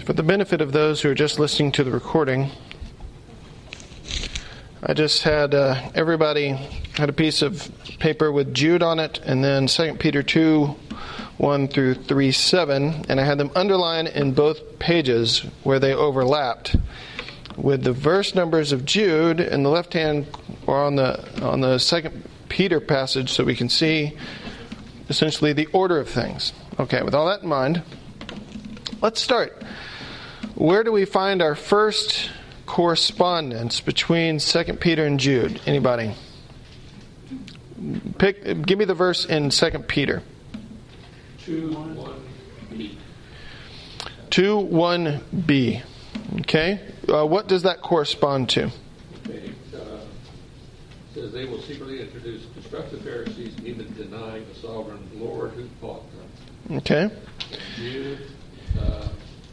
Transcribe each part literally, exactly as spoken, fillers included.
For the benefit of those who are just listening to the recording, I just had uh, everybody had a piece of paper with Jude on it, and then Second Peter two, one through three, seven, and I had them underlined in both pages where they overlapped, with the verse numbers of Jude in the left hand or on the on the Second Peter passage, so we can see essentially the order of things. Okay, with all that in mind, let's start. Where do we find our first correspondence between Second Peter and Jude? Anybody? Pick. Give me the verse in Second Peter. two one b. two one b. Okay. Uh, what does that correspond to? Okay. Uh, it says they will secretly introduce destructive heresies, even denying the sovereign Lord who bought them. Okay. Jude, uh,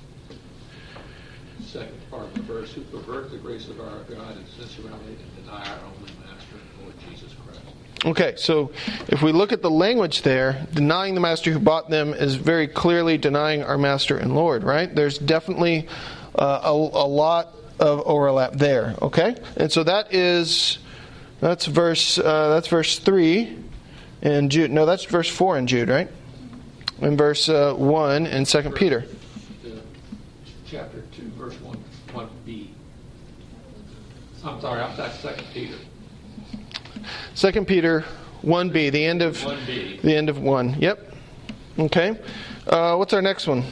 second part of the verse, who pervert the grace of our God in sensuality and deny our only Master, Lord Jesus Christ. Okay, so if we look at the language there, denying the Master who bought them is very clearly denying our Master and Lord, right? There's definitely uh, a, a lot of overlap there, okay? And so that is, that's verse, uh, that's verse three in Jude. No, that's verse four in Jude, right? And verse uh, one in Second Peter. Chapter two, verse one, one b. I'm sorry, I'm that's Second Peter. Second Peter one b, the end of one b. The end of one. Yep. Okay. Uh, what's our next one?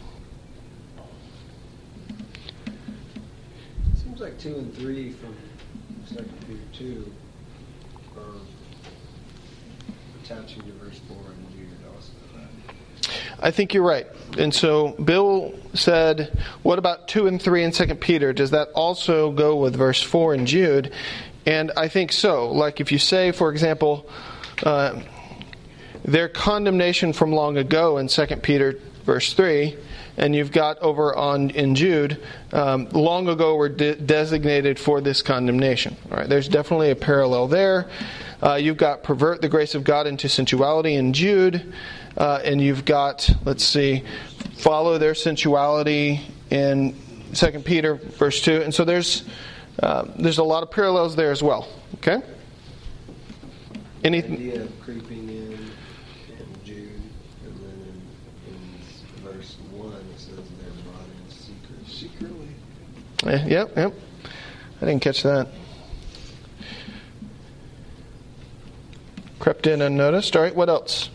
Seems like two and three from Second Peter two are attaching to verse four and Jude also. I think you're right. And so Bill said, what about two and three in Second Peter? Does that also go with verse four in Jude? And I think so. Like if you say, for example, uh, their condemnation from long ago in Second Peter verse three, and you've got over on in Jude, um, long ago were de- designated for this condemnation. All right, there's definitely a parallel there. Uh, you've got pervert the grace of God into sensuality in Jude. Uh, and you've got, let's see, follow their sensuality in Second Peter verse two. And so there's uh, there's a lot of parallels there as well. Okay? Anything? The idea of creeping in in Jude, and then in, in verse one it says they're brought in secret, secretly. Yeah, yep, yep. I didn't catch that. Crept in unnoticed. All right, what else?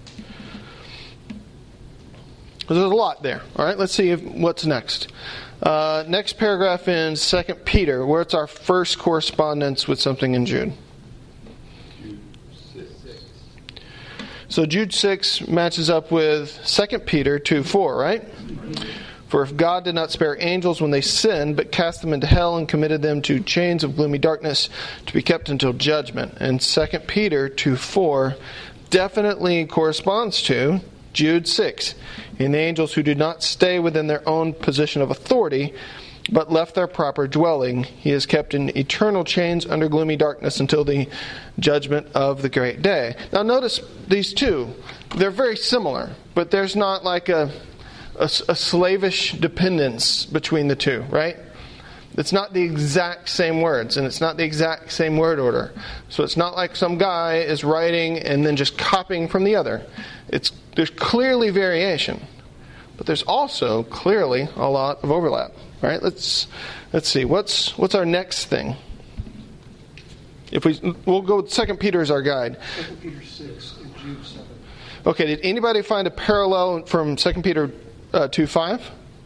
There's a lot there. All right, let's see if, what's next. Uh, next paragraph in Second Peter, where it's our first correspondence with something in Jude. Jude six. So Jude six matches up with Second Peter two four, right? For if God did not spare angels when they sinned, but cast them into hell and committed them to chains of gloomy darkness to be kept until judgment. And Second Peter two four definitely corresponds to Jude six. In the angels who did not stay within their own position of authority, but left their proper dwelling, he is kept in eternal chains under gloomy darkness until the judgment of the great day. Now notice these two. They're very similar, but there's not like a, a, a slavish dependence between the two, right? It's not the exact same words, and it's not the exact same word order. So it's not like some guy is writing and then just copying from the other. It's there's clearly variation, but there's also clearly a lot of overlap. Right? Let's let's see. What's what's our next thing? If we we'll go with Second Peter as our guide. Second Peter six and Jude seven. Okay. Did anybody find a parallel from Second Peter uh, two five?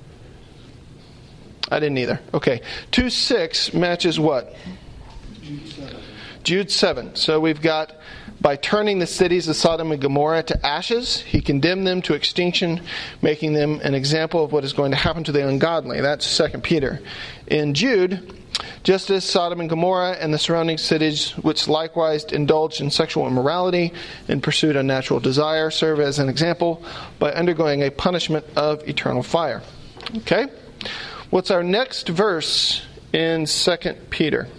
I didn't either. Okay. two six matches what? Jude seven. Jude seven. So we've got, by turning the cities of Sodom and Gomorrah to ashes, he condemned them to extinction, making them an example of what is going to happen to the ungodly. That's Second Peter. In Jude, just as Sodom and Gomorrah and the surrounding cities, which likewise indulged in sexual immorality and pursued unnatural desire, serve as an example by undergoing a punishment of eternal fire. Okay? What's our next verse in Second Peter?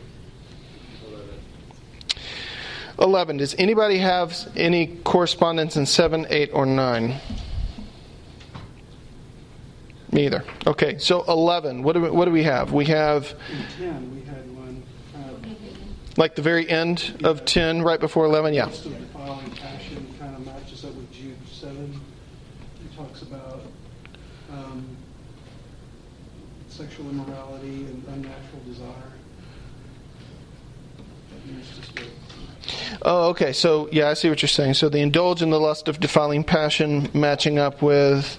eleven. Does anybody have any correspondence in seven, eight, or nine? Me either. Okay, so eleven. What do we, what do we have? We have In ten, we had one, uh, like the very end of ten, right before eleven. Yeah. list of defiling passion kind of matches up with Jude seven. It talks about um, sexual immorality and unnatural desire. And it's just a, Oh, okay. So, yeah, I see what you're saying. So they indulge in the lust of defiling passion, matching up with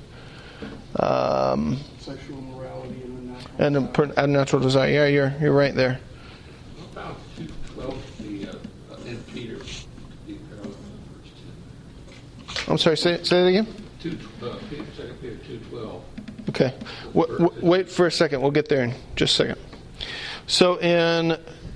um, sexual immorality and unnatural and desire. a unnatural desire. Yeah, you're you're right there. What about two twelve, the, uh, uh, in Peter, the parallel in verse ten? I'm sorry. Say say that again. Two, uh, Peter, Second Peter two twelve. Okay. W- w- wait for a second. We'll get there in just a second. So in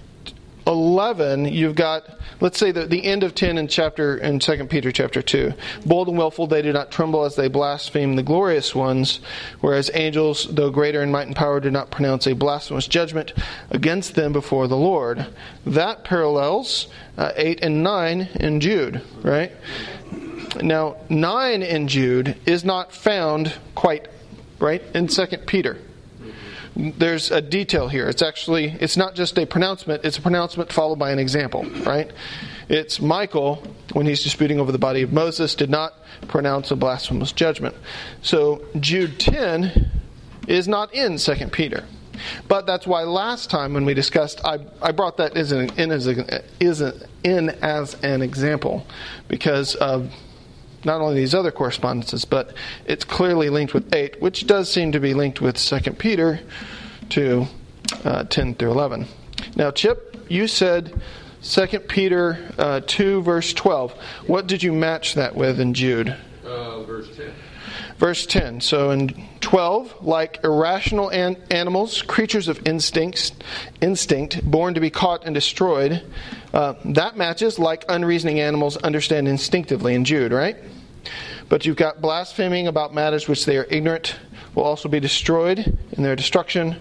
eleven, you've got, let's say, the, the end of ten in chapter in Second Peter chapter two. Bold and willful, they do not tremble as they blaspheme the glorious ones, whereas angels, though greater in might and power, do not pronounce a blasphemous judgment against them before the Lord. That parallels uh, eight and nine in Jude, right? Now, nine in Jude is not found quite, right, in Second Peter. There's a detail here. It's actually, it's not just a pronouncement, it's a pronouncement followed by an example, right? It's Michael, when he's disputing over the body of Moses, did not pronounce a blasphemous judgment. So Jude ten is not in Second Peter. But that's why last time when we discussed, I, I brought that as an, in, as a, is a, in as an example because of not only these other correspondences, but it's clearly linked with eight, which does seem to be linked with Second Peter to uh, ten through eleven. Now, Chip, you said Second Peter uh, two, verse twelve. What did you match that with in Jude? Uh, verse ten. Verse ten. So in twelve, like irrational an- animals, creatures of instincts, instinct, born to be caught and destroyed, uh, that matches like unreasoning animals understand instinctively in Jude, right? But you've got blaspheming about matters which they are ignorant will also be destroyed in their destruction.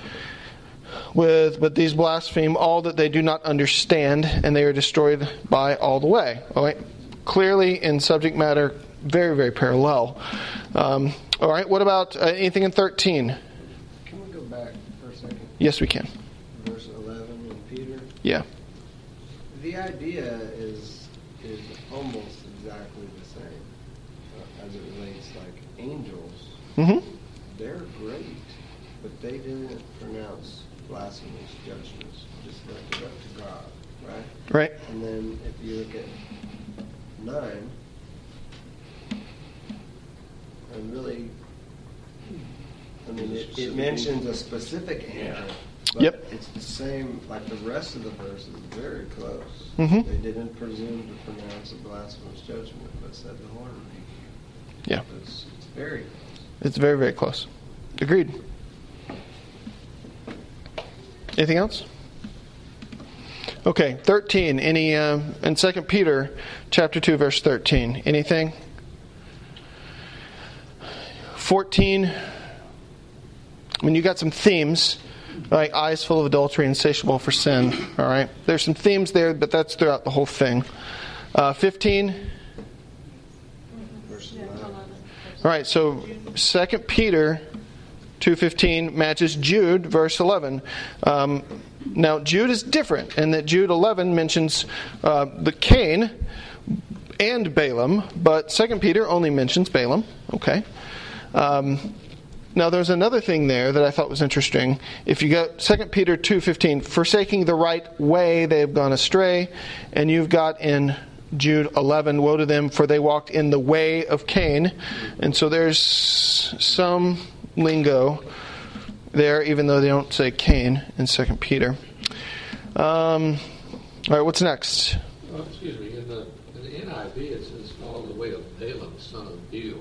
With but these blaspheme all that they do not understand, and they are destroyed by all the way. All right, clearly in subject matter, very very parallel. Um, all right, what about uh, anything in thirteen? Can we go back for a second? Yes, we can. Verse eleven in Peter. Yeah. The idea is is almost exactly the same uh, as it relates like angels. Mm-hmm. They're great, but they didn't pronounce blasphemous judgments. Just left it up to God, right? Right. And then if you look at nine, and really, I mean, it, it mentions a specific angel. But Yep. it's the same, like the rest of the verse is very close. Mhm. They didn't presume to pronounce a blasphemous judgment, but said the Lord rebuke you. Yeah. It's, it's very close. It's very very close. Agreed. Anything else? Okay, thirteen. Any uh, in Second Peter, chapter two, verse thirteen. Anything? Fourteen. I mean, you got some themes, like eyes full of adultery, insatiable for sin. All right, there's some themes there, but that's throughout the whole thing. Uh, Fifteen. Verse nine. All right, so Second Peter two fifteen matches Jude verse eleven. Um, now Jude is different in that Jude eleven mentions uh, the Cain and Balaam, but Second Peter only mentions Balaam. Okay. Um, now there's another thing there that I thought was interesting. If you go Second Peter two fifteen, forsaking the right way they have gone astray, and you've got in Jude eleven, woe to them, for they walked in the way of Cain. And so there's some lingo there, even though they don't say Cain in Second Peter. Um, all right, what's next? Oh, excuse me. In the, in the N I V, it says, follow the way of Balaam, son of Beor.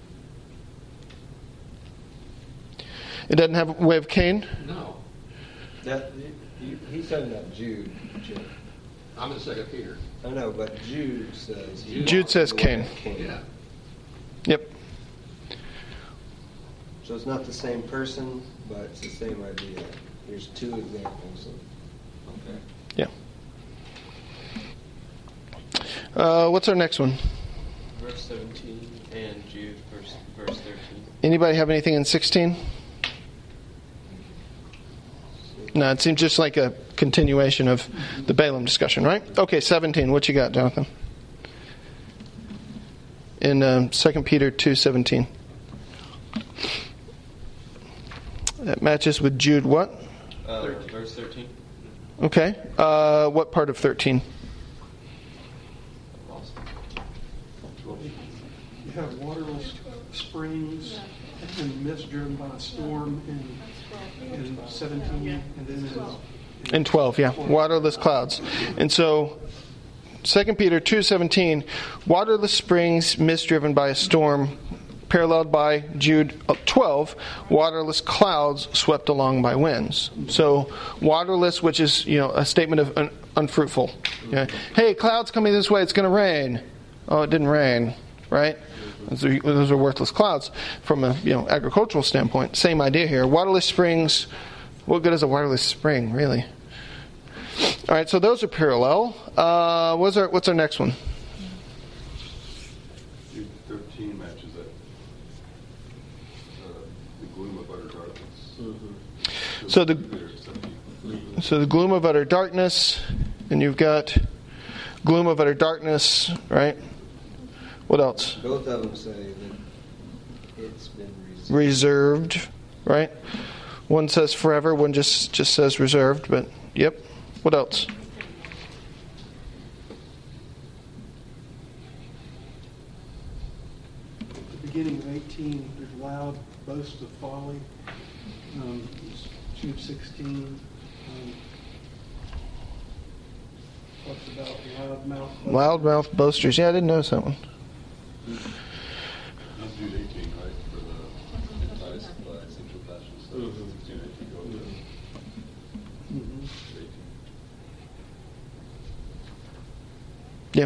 It doesn't have a way of Cain? No. That, he, he's talking about Jude. Jude. I'm in Second Peter. I know, but Jude says. he Jude walked says the way Cain. of Cain. Yeah. Yep. So it's not the same person, but it's the same idea. Here's two examples of. Okay. Yeah. Uh, what's our next one? Verse seventeen and Jude, verse, verse thirteen. Anybody have anything in sixteen? No, it seems just like a continuation of the Balaam discussion, right? Okay, seventeen. What you got, Jonathan? In um, Second Peter two seventeen. That matches with Jude what? Uh, verse thirteen. Okay. Uh, what part of thirteen? You have waterless springs and mist driven by a storm in, in seventeen, and then in, In twelve, yeah. Waterless clouds. And so, Second Peter two seventeen, waterless springs, mist driven by a storm, paralleled by Jude twelve, waterless clouds swept along by winds. So, waterless, which is, you know, a statement of un- unfruitful. Yeah. Hey, clouds coming this way, it's going to rain. Oh, it didn't rain, right? Those are, those are worthless clouds from a, you know, agricultural standpoint. Same idea here. Waterless springs. What good is a waterless spring, really? All right, so those are parallel. Uh, what's our what's our next one? Jude thirteen matches that. Uh, the gloom of utter darkness. Mm-hmm. So the so the gloom of utter darkness, and you've got gloom of utter darkness, right? What else? Both of them say that it's been reserved. Reserved, right? One says forever, one just, just says reserved, but yep. What else? at the beginning of eighteen, there's loud boasts of folly. Um, Jude sixteen um, talks about loudmouth. Loudmouth boasters. Yeah, I didn't notice that one. That's Jude eighteen, right? For the enticed by sensual passions. So sixteen, eighteen go to Mm-hmm. eighteen. Yeah.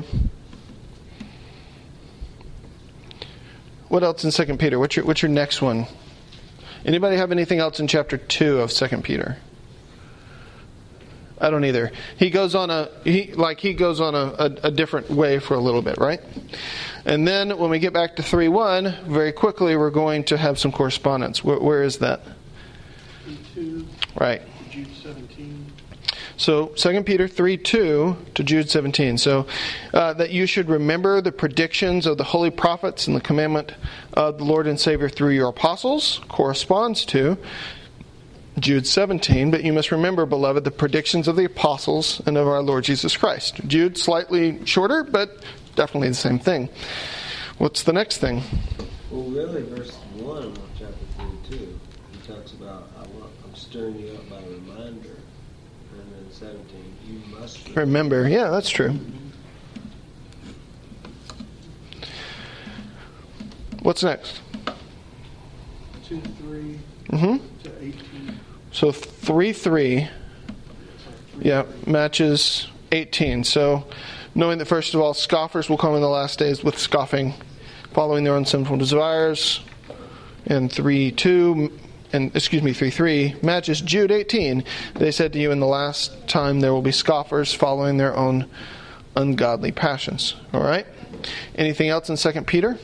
What else in Second Peter? What's your what's your next one? Anybody have anything else in chapter two of Second Peter? I don't either. He goes on a he like he goes on a, a, a different way for a little bit, right? And then when we get back to three one, very quickly we're going to have some correspondence. Where, where is that? two, Right. Jude seventeen. So Second Peter three two to Jude seventeen. So uh, that you should remember the predictions of the holy prophets and the commandment of the Lord and Savior through your apostles corresponds to Jude seventeen. But you must remember, beloved, the predictions of the apostles and of our Lord Jesus Christ. Jude slightly shorter, but definitely the same thing. What's the next thing? Well, really, verse one of chapter thirty-two, he talks about, I want, I'm stirring you up by reminder. And then seventeen, you must Remember. Yeah, that's true. What's next? two three Mm-hmm. to eighteen. So three three. Sorry, three, Yeah, three. matches eighteen. So, knowing that first of all, scoffers will come in the last days with scoffing, following their own sinful desires. And three two, and excuse me, three three matches Jude eighteen. They said to you, in the last time there will be scoffers following their own ungodly passions. All right. Anything else in Second Peter?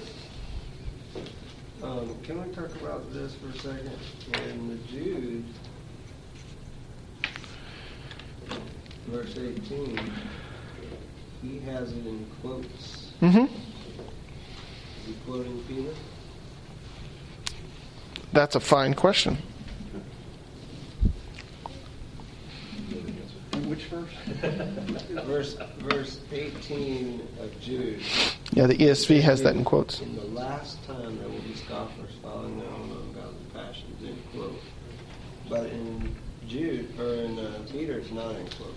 Um, can we talk about this for a second? In the Jude, verse eighteen, he has it in quotes. Mm-hmm. Is he quoting Peter? That's a fine question. Which verse? verse verse eighteen of Jude. Yeah, the E S V has that in quotes. In the last time there will be scoffers following their own ungodly passions, end quote. But in Jude, or in uh, Peter, it's not in quotes.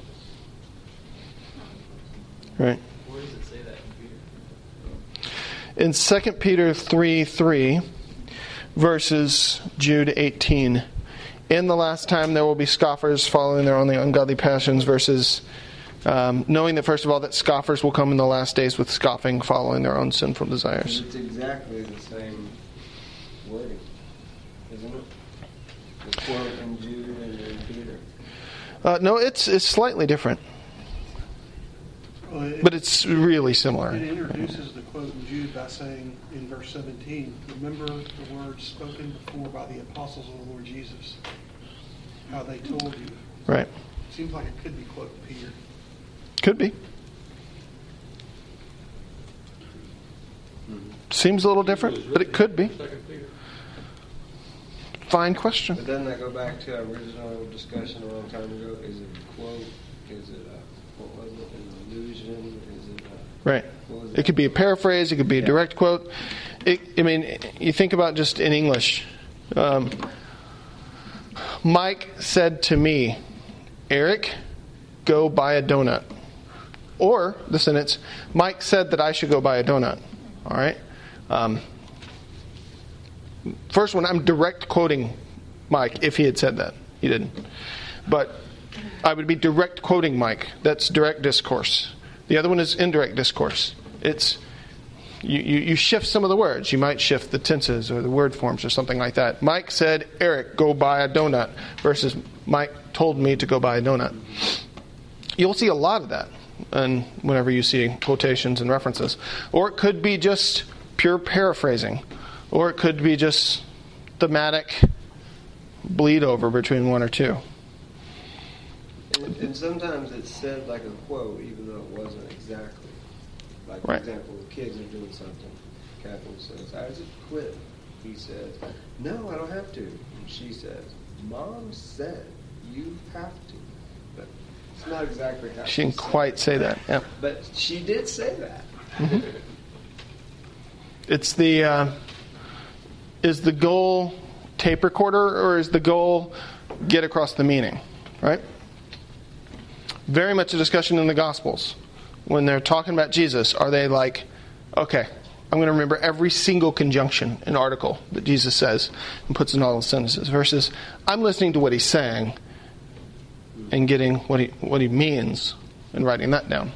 Right. Where does it say that in Peter? In Second Peter three three, verses Jude eighteen. In the last time there will be scoffers following their own ungodly passions, versus um, knowing that first of all that scoffers will come in the last days with scoffing, following their own sinful desires. It's exactly the same wording, isn't it? The quote in Jude and in Peter. Uh, no, it's it's slightly different. Well, it- but it's really similar. It introduces the quote in Jude by saying in verse seventeen, remember the words spoken before by the apostles of the Lord Jesus, how they told you. Right. Seems like it could be quoting Peter. Could be. Seems a little different, but it could be. Second Peter. Fine question. But doesn't that go back to our original discussion a long time ago? Is it a quote? Is it a, what was it, an allusion? Is it a, Right. what was It could be a paraphrase. It could be a Yeah. direct quote. It, I mean, you think about just in English. Um, Mike said to me, Eric, go buy a donut. Or the sentence, Mike said that I should go buy a donut. All right? Um, first one, I'm direct quoting Mike if he had said that. He didn't. But I would be direct quoting Mike. That's direct discourse. The other one is indirect discourse. It's you, you, you shift some of the words. You might shift the tenses or the word forms or something like that. Mike said, Eric, go buy a donut, versus Mike told me to go buy a donut. You'll see a lot of that and whenever you see quotations and references. Or it could be just pure paraphrasing. Or it could be just thematic bleed over between one or two. And, and sometimes it's said like a quote, even though it wasn't exactly. Like, for Right. example, the kids are doing something. Catherine says, Isaac, quit. He says, no, I don't have to. And she says, Mom said you have to. But it's not exactly how She didn't said quite it. say that. Yeah. But she did say that. It's the uh, is the goal tape recorder, or is the goal get across the meaning, right? Very much a discussion in the Gospels. When they're talking about Jesus, are they like, okay, I'm going to remember every single conjunction and article that Jesus says and puts in all the sentences, versus I'm listening to what he's saying and getting what he what he means and writing that down.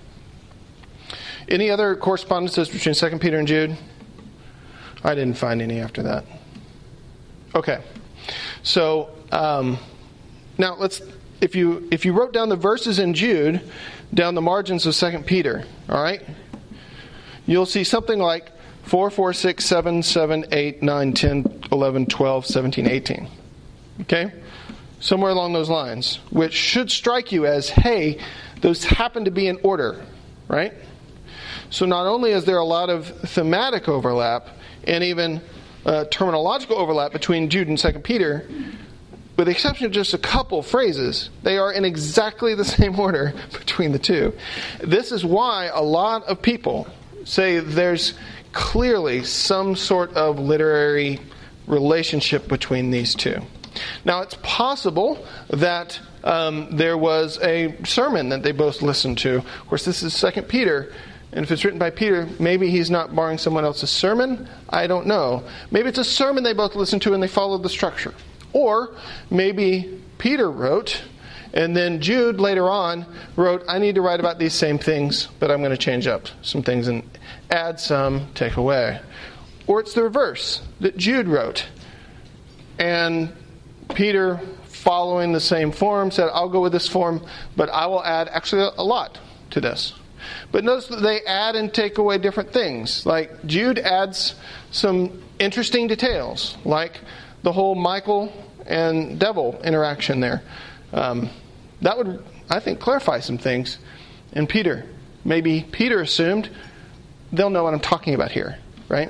Any other correspondences between Second Peter and Jude? I didn't find any after that. Okay, so um, now let's. If you if you wrote down the verses in Jude, down the margins of Second Peter, all right, you'll see something like four, four, six, seven, seven, eight, nine, ten, eleven, twelve, seventeen, eighteen. Okay, somewhere along those lines, which should strike you as, hey, those happen to be in order, right? So not only is there a lot of thematic overlap and even uh, terminological overlap between Jude and Second Peter, with the exception of just a couple phrases, they are in exactly the same order between the two. This is why a lot of people say there's clearly some sort of literary relationship between these two. Now, it's possible that um, there was a sermon that they both listened to. Of course, this is Second Peter. And if it's written by Peter, maybe he's not borrowing someone else's sermon. I don't know. Maybe it's a sermon they both listened to and they followed the structure. Or maybe Peter wrote, and then Jude later on wrote, I need to write about these same things, but I'm going to change up some things and add some, take away. Or it's the reverse, that Jude wrote. And Peter, following the same form, said, I'll go with this form, but I will add actually a lot to this. But notice that they add and take away different things. Like Jude adds some interesting details, like the whole Michael and devil interaction there. Um, that would, I think, clarify some things. And Peter, maybe Peter assumed they'll know what I'm talking about here, right?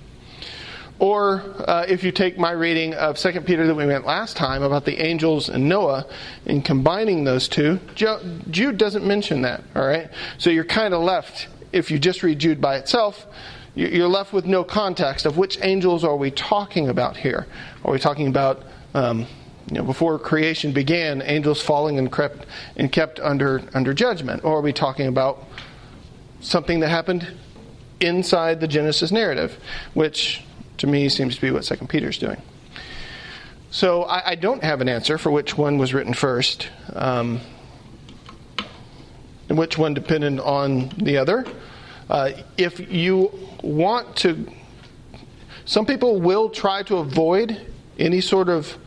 Or uh, if you take my reading of Second Peter that we went last time about the angels and Noah and combining those two, Jude doesn't mention that, all right? So you're kind of left, if you just read Jude by itself, you're left with no context of which angels are we talking about here. Are we talking about, um, you know, before creation began, angels falling and crept and kept under under judgment? Or are we talking about something that happened inside the Genesis narrative, which to me seems to be what Second Peter's doing. So I, I don't have an answer for which one was written first, um, and which one depended on the other. Uh, if you want to, some people will try to avoid any sort of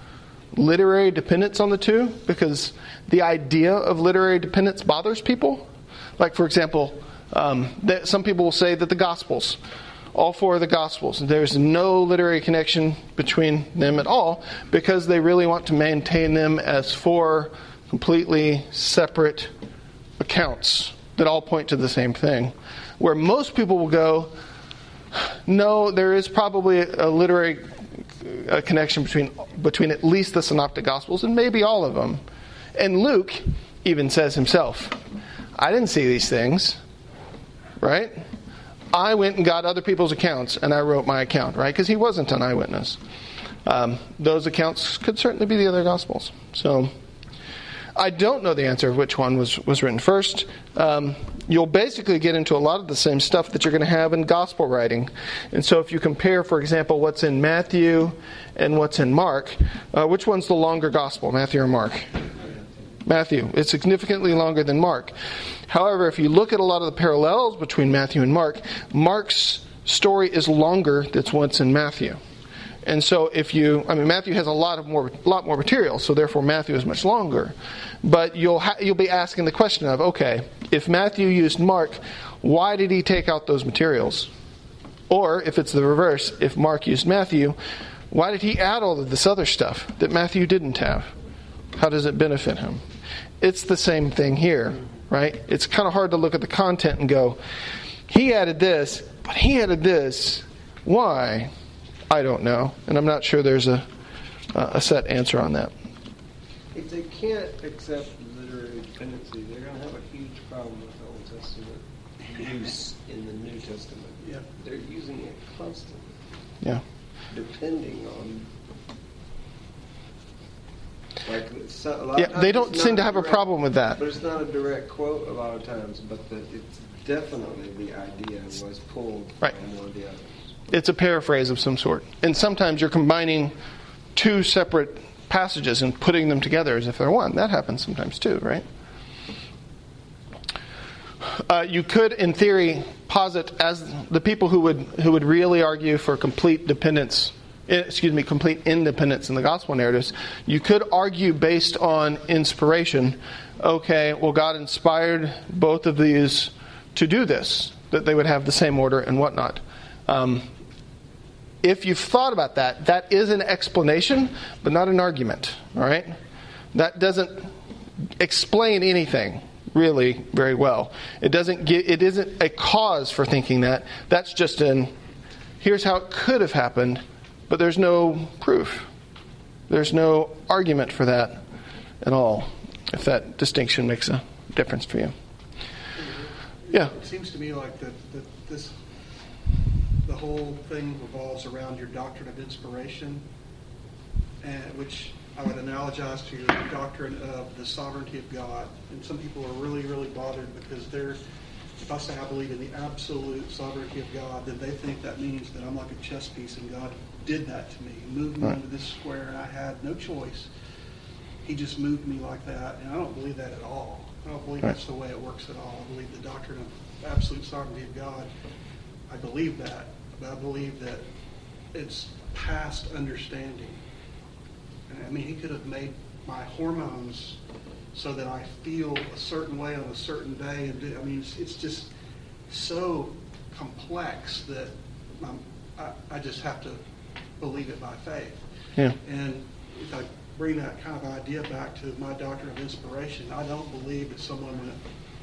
literary dependence on the two because the idea of literary dependence bothers people. Like, for example, um, that some people will say that the Gospels, all four of the Gospels, there's no literary connection between them at all because they really want to maintain them as four completely separate accounts that all point to the same thing. Where most people will go, no, there is probably a literary a connection between between at least the Synoptic Gospels and maybe all of them. And Luke even says himself, I didn't see these things, right? I went and got other people's accounts and I wrote my account, right? Because he wasn't an eyewitness. Um, those accounts could certainly be the other Gospels. So I don't know the answer of which one was, was written first. Um, you'll basically get into a lot of the same stuff that you're going to have in Gospel writing. And so if you compare, for example, what's in Matthew and what's in Mark, uh, which one's the longer Gospel, Matthew or Mark? Matthew. It's significantly longer than Mark. However, if you look at a lot of the parallels between Matthew and Mark, Mark's story is longer than what's in Matthew. And so if you, I mean, Matthew has a lot of more, lot more material, so therefore Matthew is much longer. But you'll ha- you'll be asking the question of, okay, if Matthew used Mark, why did he take out those materials? Or if it's the reverse, if Mark used Matthew, why did he add all of this other stuff that Matthew didn't have? How does it benefit him? It's the same thing here, right? It's kind of hard to look at the content and go, he added this, but he added this. Why? I don't know. And I'm not sure there's a, a set answer on that. If they can't accept literary dependency, they're going to have a huge problem with the Old Testament use in the New Testament. Yeah. They're using it constantly. Yeah. Depending on... Like so, a lot Yeah, of times they don't it's seem not to have a direct- problem with that. But it's not a direct quote a lot of times, but the, it's definitely the idea was pulled Right. from one of the others. It's a paraphrase of some sort. And sometimes you're combining two separate passages and putting them together as if they're one. That happens sometimes too, right? Uh, you could, in theory, posit as the people who would who would really argue for complete dependence, excuse me, complete independence in the gospel narratives. You could argue based on inspiration. Okay, well, God inspired both of these to do this, that they would have the same order and whatnot. Um, if you've thought about that, that is an explanation, but not an argument. All right, that doesn't explain anything really very well. It doesn't get, it isn't a cause for thinking that. That's just an, here's how it could have happened, but there's no proof. There's no argument for that at all, if that distinction makes a difference for you. Yeah. It seems to me like that, that this, the whole thing revolves around your doctrine of inspiration, and which I would analogize to your doctrine of the sovereignty of God. And some people are really, really bothered because they're, if I say I believe in the absolute sovereignty of God, then they think that means that I'm like a chess piece and God did that to me. He moved me Right. into this square and I had no choice. He just moved me like that. And I don't believe that at all. I don't believe Right. that's the way it works at all. I believe the doctrine of absolute sovereignty of God. I believe that. But I believe that it's past understanding. I mean, he could have made my hormones so that I feel a certain way on a certain day. And do, I mean, it's, it's just so complex that I'm, I, I just have to believe it by faith. Yeah. And if I bring that kind of idea back to my doctrine of inspiration, I don't believe that someone went,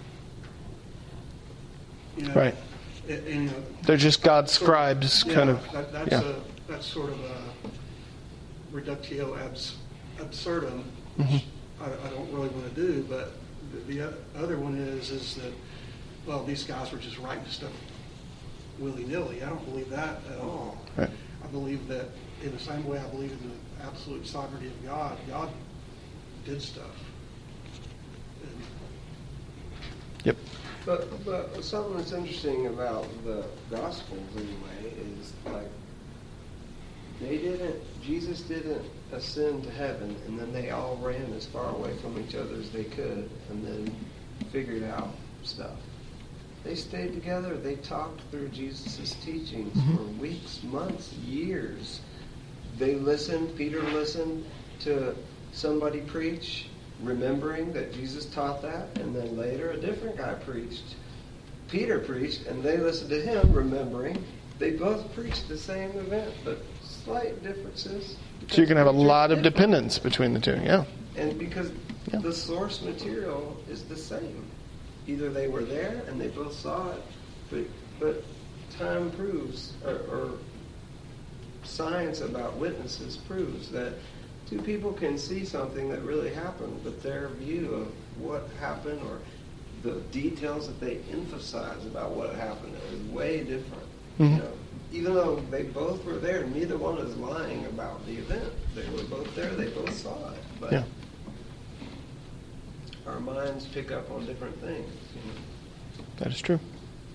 you know, Right. and, and, you know, They're just God's scribes, yeah, kind of. That, that's yeah. a that's sort of a reductio abs, absurdum, Mhm. which I, I don't really want to do. But the, the other one is is that, well, these guys were just writing stuff willy nilly. I don't believe that at all. Right. I believe that in the same way I believe in the absolute sovereignty of God. God did stuff. And, Yep. But, but something that's interesting about the Gospels, anyway, is like they didn't, Jesus didn't ascend to heaven and then they all ran as far away from each other as they could and then figured out stuff. They stayed together. They talked through Jesus' teachings Mm-hmm. for weeks, months, years. They listened. Peter listened to somebody preach. remembering that Jesus taught that, and then later a different guy preached. Peter preached, and they listened to him, remembering. They both preached the same event, but slight differences. So you can have a lot of dependence between the two, yeah. And because yeah. the source material is the same. Either they were there and they both saw it, but but time proves, or, or science about witnesses proves that two people can see something that really happened, but their view of what happened or the details that they emphasize about what happened is way different. Mm-hmm. You know, even though they both were there, neither one is lying about the event. They were both there, they both saw it. But yeah. our minds pick up on different things. You know? That is true.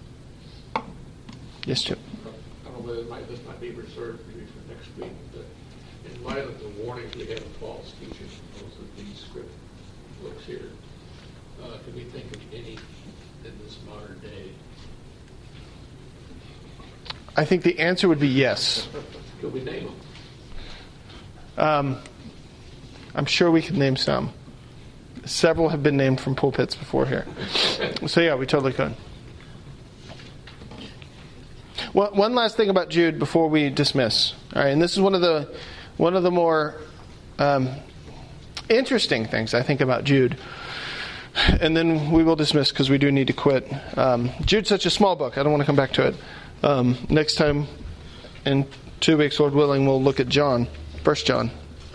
Yes, Chip. I don't know whether it might, this might be reserved maybe for next week, but in light of the warnings we have in false teaching, most of these script books here, uh, can we think of any in this modern day? I think the answer would be yes. Could we name them? Um, I'm sure we could name some. Several have been named from pulpits before here. So yeah, we totally could. Well, one last thing about Jude before we dismiss. All right, and this is one of the one of the more um, interesting things I think about Jude. And then we will dismiss because we do need to quit. Um, Jude's such a small book. I don't want to come back to it. Um, next time, in two weeks, Lord willing, we'll look at John, First John.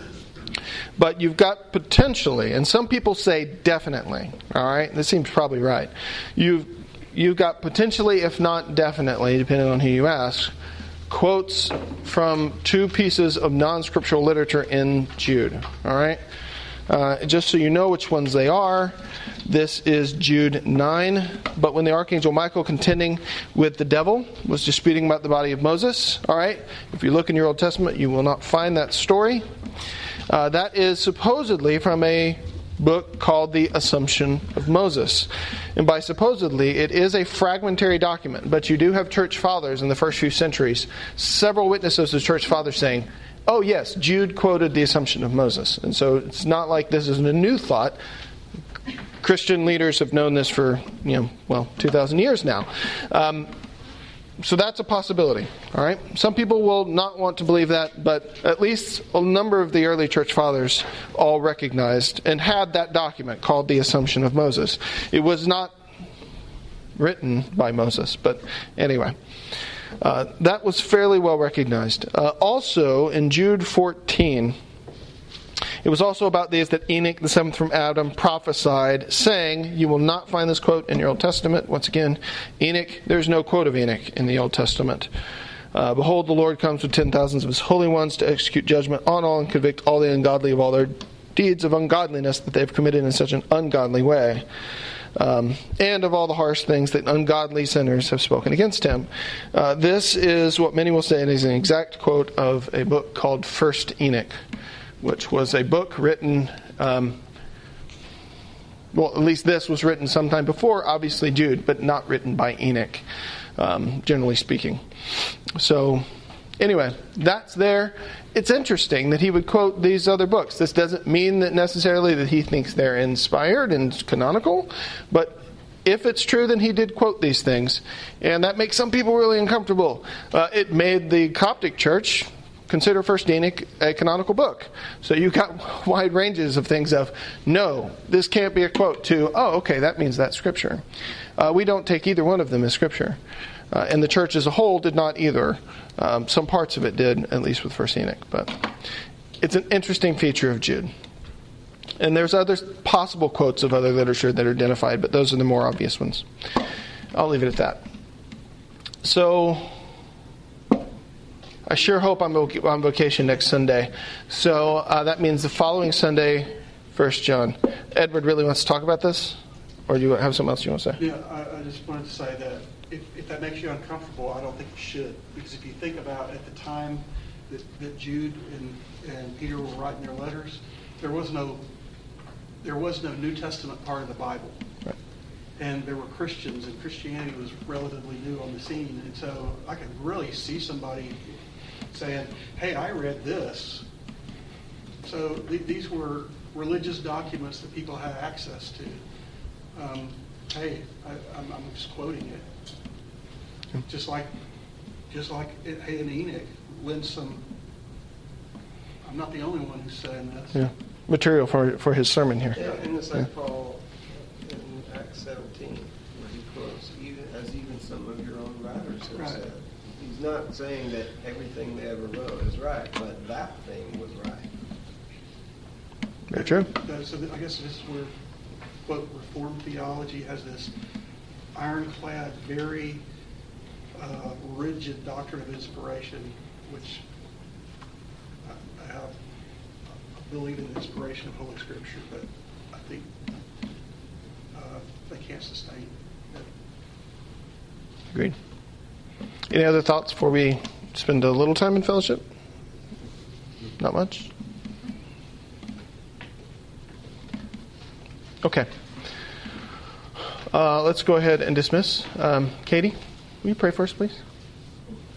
But you've got potentially, and some people say definitely. All right, this seems probably right. You've you've got potentially, if not definitely, depending on who you ask, quotes from two pieces of non-scriptural literature in Jude. All right, uh, just so you know which ones they are. This is Jude nine. But when the archangel Michael, contending with the devil, was disputing about the body of Moses. All right, if you look in your Old Testament, you will not find that story. Uh, that is supposedly from a book called The Assumption of Moses. And by supposedly, it is a fragmentary document. But you do have church fathers in the first few centuries, several witnesses of church fathers saying, oh yes, Jude quoted The Assumption of Moses. And so it's not like this is a new thought. Christian leaders have known this for, you know, well, two thousand years now. Um, so that's a possibility. All right. Some people will not want to believe that, but at least a number of the early church fathers all recognized and had that document called The Assumption of Moses. It was not written by Moses, but anyway, uh, that was fairly well recognized. Uh, also, in Jude fourteen. It was also about these that Enoch, the seventh from Adam, prophesied, saying, you will not find this quote in your Old Testament. Once again, Enoch, there's no quote of Enoch in the Old Testament. Uh, Behold, the Lord comes with ten thousands of his holy ones to execute judgment on all and convict all the ungodly of all their deeds of ungodliness that they've committed in such an ungodly way. Um, and of all the harsh things that ungodly sinners have spoken against him. Uh, this is what many will say is an exact quote of a book called First Enoch, which was a book written, um, well, at least this was written sometime before, obviously Jude, but not written by Enoch, um, generally speaking. So, anyway, that's there. It's interesting that he would quote these other books. This doesn't mean that necessarily that he thinks they're inspired and canonical, but if it's true, then he did quote these things. And that makes some people really uncomfortable. Uh, it made the Coptic Church consider First Enoch a canonical book. So you got wide ranges of things of, no, this can't be a quote, to, oh, okay, that means that's Scripture. Uh, we don't take either one of them as Scripture. Uh, and the church as a whole did not either. Um, some parts of it did, at least with First Enoch. But it's an interesting feature of Jude. And there's other possible quotes of other literature that are identified, but those are the more obvious ones. I'll leave it at that. So I sure hope I'm on vacation next Sunday. So uh, that means the following Sunday, First John. Edward really wants to talk about this? Or do you have something else you want to say? Yeah, I, I just wanted to say that if, if that makes you uncomfortable, I don't think you should. Because if you think about at the time that, that Jude and, and Peter were writing their letters, there was no there was no New Testament part of the Bible. Right. And there were Christians, and Christianity was relatively new on the scene. And so I could really see somebody saying, hey, I read this. So th- these were religious documents that people had access to. Um, hey, I, I'm, I'm just quoting it. Just like, just like it, hey, in Enoch, lend some. I'm not the only one who's saying this. Yeah. Material for for his sermon here. Yeah, and it's like Paul in Acts seventeen, where he quotes, even as even some of your own writers have Right. said. He's not saying that everything they ever wrote is right, but that thing was right. Very true. Uh, So I guess this is where, quote, Reformed theology has this ironclad, very uh, rigid doctrine of inspiration, which I, I have. I believe in the inspiration of Holy Scripture, but I think uh, they can't sustain it. Agreed. Any other thoughts before we spend a little time in fellowship? Not much? Okay. Uh, let's go ahead and dismiss. Um, Katie, will you pray first, please?